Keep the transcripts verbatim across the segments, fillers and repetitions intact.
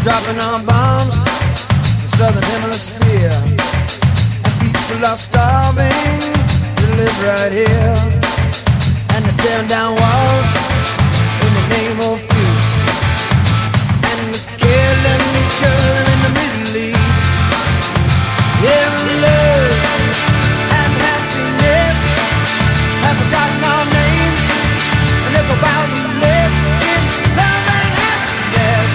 dropping on bombs, the southern hemisphere, and people are starving to live right here, and they're tearing down walls in the name of peace, and they're killing each other in the Middle East. Yeah, love and happiness have forgotten our names, and they go while you live in love and happiness.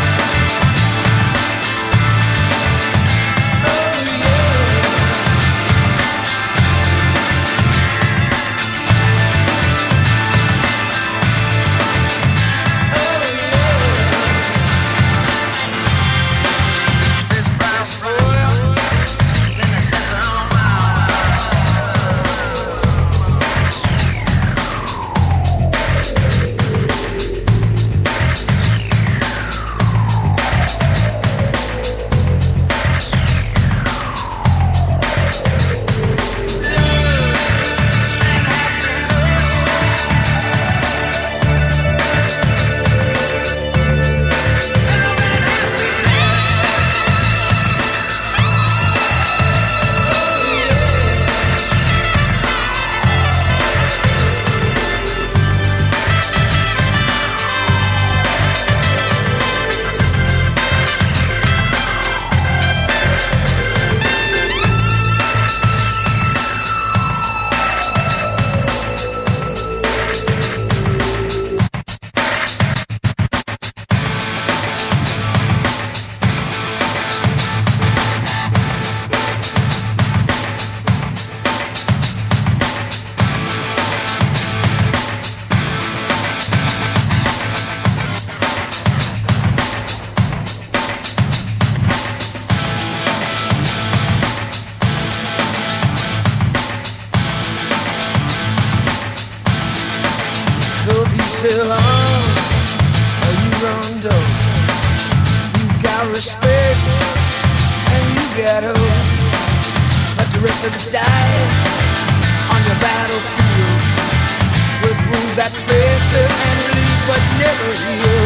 Sell arms or you run dope, you got respect and you got hope, but the rest of us die on your battlefields with wounds that fester and bleed but never heal.